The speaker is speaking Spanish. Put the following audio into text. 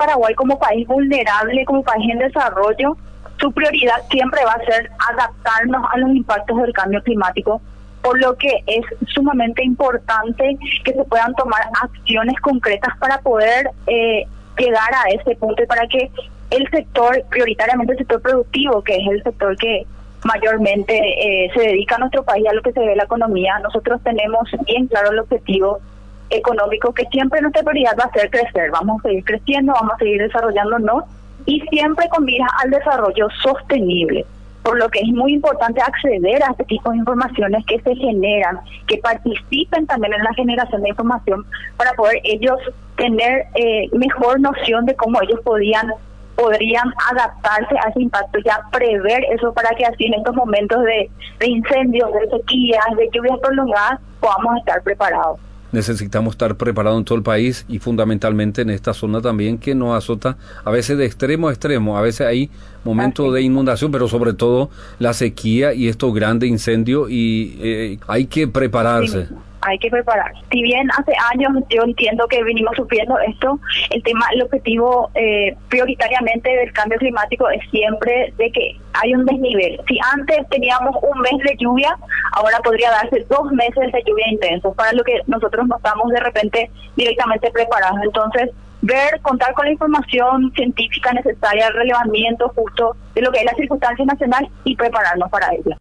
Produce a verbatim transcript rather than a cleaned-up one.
Paraguay como país vulnerable, como país en desarrollo, su prioridad siempre va a ser adaptarnos a los impactos del cambio climático, por lo que es sumamente importante que se puedan tomar acciones concretas para poder eh, llegar a ese punto y para que el sector, prioritariamente el sector productivo, que es el sector que mayormente eh, se dedica a nuestro país, a lo que se ve la economía, nosotros tenemos bien claro el objetivo económico, que siempre nuestra prioridad va a ser crecer, vamos a seguir creciendo, vamos a seguir desarrollándonos y siempre con miras al desarrollo sostenible, por lo que es muy importante acceder a este tipo de informaciones que se generan, que participen también en la generación de información para poder ellos tener eh, mejor noción de cómo ellos podían podrían adaptarse a ese impacto, ya prever eso para que así en estos momentos de, de incendios, de sequías, de lluvias prolongadas, podamos estar preparados. Necesitamos estar preparados en todo el país y fundamentalmente en esta zona también que nos azota a veces de extremo a extremo, a veces hay momentos de inundación, pero sobre todo la sequía y estos grandes incendios y eh, hay que prepararse. Sí. Hay que preparar. Si bien hace años yo entiendo que venimos sufriendo esto, el tema, el objetivo eh, prioritariamente del cambio climático es siempre de que hay un desnivel. Si antes teníamos un mes de lluvia, ahora podría darse dos meses de lluvia intensos, para lo que nosotros no estamos de repente directamente preparados. Entonces, ver, contar con la información científica necesaria, el relevamiento justo de lo que es la circunstancia nacional y prepararnos para ello.